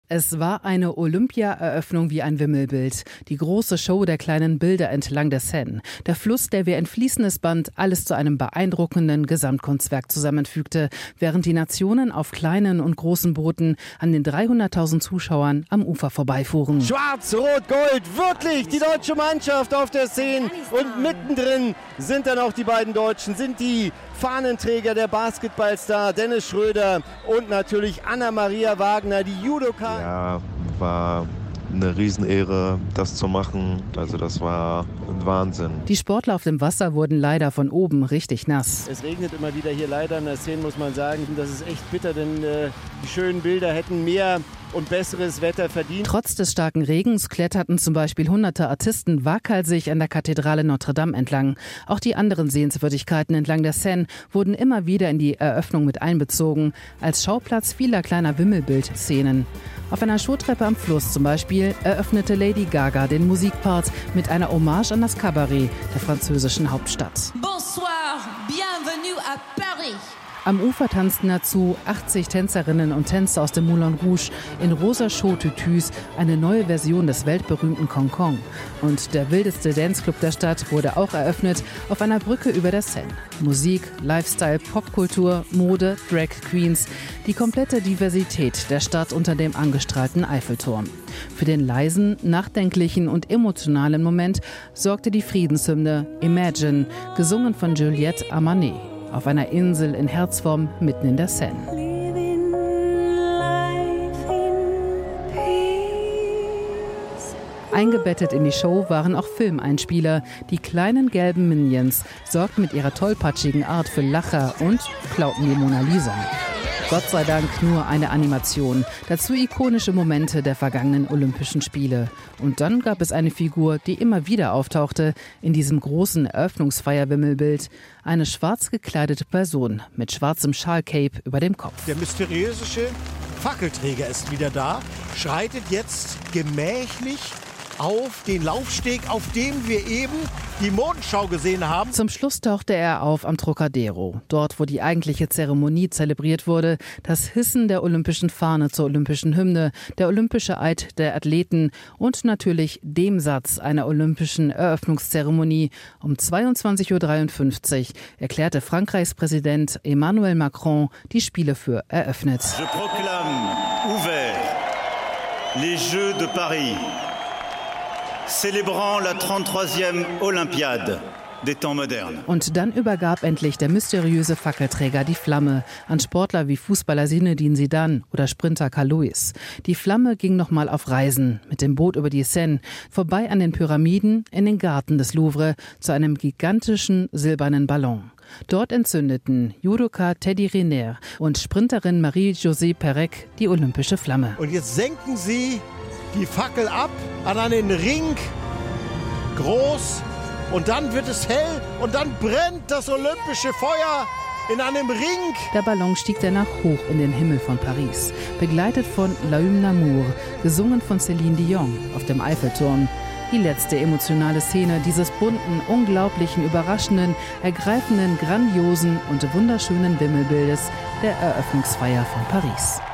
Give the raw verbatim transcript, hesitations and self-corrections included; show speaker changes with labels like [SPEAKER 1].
[SPEAKER 1] Es war eine Olympia-Eröffnung wie ein Wimmelbild. Die große Show der kleinen Bilder entlang der Seine. Der Fluss, der wie ein fließendes Band alles zu einem beeindruckenden Gesamtkunstwerk zusammenfügte, während die Nationen auf kleinen und großen Booten an den dreihunderttausend Zuschauern am Ufer vorbeifuhren.
[SPEAKER 2] Schwarz, Rot, Gold, wirklich die deutsche Mannschaft auf der Szene. Und mittendrin sind dann auch die beiden Deutschen, sind die Fahnenträger, der Basketballstar Dennis Schröder und natürlich Anna-Maria Wagner, die Judoka.
[SPEAKER 3] Ja, war eine Riesenehre, das zu machen. Also das war ein Wahnsinn.
[SPEAKER 1] Die Sportler auf dem Wasser wurden leider von oben richtig nass.
[SPEAKER 2] Es regnet immer wieder hier leider in der Szene, muss man sagen. Das ist echt bitter, denn äh, die schönen Bilder hätten mehr und besseres Wetter verdient.
[SPEAKER 1] Trotz des starken Regens kletterten zum Beispiel hunderte Artisten waghalsig an der Kathedrale Notre Dame entlang. Auch die anderen Sehenswürdigkeiten entlang der Seine wurden immer wieder in die Eröffnung mit einbezogen, als Schauplatz vieler kleiner Wimmelbild-Szenen. Auf einer Showtreppe am Fluss zum Beispiel eröffnete Lady Gaga den Musikpart mit einer Hommage an das Kabarett der französischen Hauptstadt.
[SPEAKER 4] Bonsoir, bienvenue à Paris.
[SPEAKER 1] Am Ufer tanzten dazu achtzig Tänzerinnen und Tänzer aus dem Moulin Rouge in rosa Showtütüs, eine neue Version des weltberühmten Concon. Und der wildeste Danceclub der Stadt wurde auch eröffnet auf einer Brücke über der Seine. Musik, Lifestyle, Popkultur, Mode, Drag Queens, die komplette Diversität der Stadt unter dem angestrahlten Eiffelturm. Für den leisen, nachdenklichen und emotionalen Moment sorgte die Friedenshymne Imagine, gesungen von Juliette Armanet. Auf einer Insel in Herzform mitten in der Seine. Eingebettet in die Show waren auch Filmeinspieler. Die kleinen gelben Minions sorgten mit ihrer tollpatschigen Art für Lacher und klauten die Mona Lisa. Gott sei Dank nur eine Animation. Dazu ikonische Momente der vergangenen Olympischen Spiele. Und dann gab es eine Figur, die immer wieder auftauchte in diesem großen Eröffnungsfeierwimmelbild. Eine schwarz gekleidete Person mit schwarzem Schalcape über dem Kopf.
[SPEAKER 5] Der mysteriöse Fackelträger ist wieder da, schreitet jetzt gemächlich auf den Laufsteg, auf dem wir eben die Modenschau gesehen haben.
[SPEAKER 1] Zum Schluss tauchte er auf am Trocadero, dort wo die eigentliche Zeremonie zelebriert wurde, das Hissen der olympischen Fahne zur olympischen Hymne, der olympische Eid der Athleten und natürlich dem Satz einer olympischen Eröffnungszeremonie. Um zweiundzwanzig Uhr dreiundfünfzig erklärte Frankreichs Präsident Emmanuel Macron die Spiele für eröffnet.
[SPEAKER 6] Je proclame ouvert les Jeux de Paris. Célébrant la trente-troisième Olympiade des temps modernes.
[SPEAKER 1] Und dann übergab endlich der mysteriöse Fackelträger die Flamme an Sportler wie Fußballer Zinedine Zidane oder Sprinter Carl Lewis. Die Flamme ging nochmal auf Reisen mit dem Boot über die Seine, vorbei an den Pyramiden, in den Garten des Louvre, zu einem gigantischen silbernen Ballon. Dort entzündeten Judoka Teddy Riner und Sprinterin Marie-Josée Pérec die olympische Flamme.
[SPEAKER 5] Und jetzt senken sie die Fackel ab an einen Ring, groß, und dann wird es hell und dann brennt das olympische Feuer in einem Ring.
[SPEAKER 1] Der Ballon stieg danach hoch in den Himmel von Paris, begleitet von La Hymne d'Amour, gesungen von Céline Dion auf dem Eiffelturm. Die letzte emotionale Szene dieses bunten, unglaublichen, überraschenden, ergreifenden, grandiosen und wunderschönen Wimmelbildes der Eröffnungsfeier von Paris.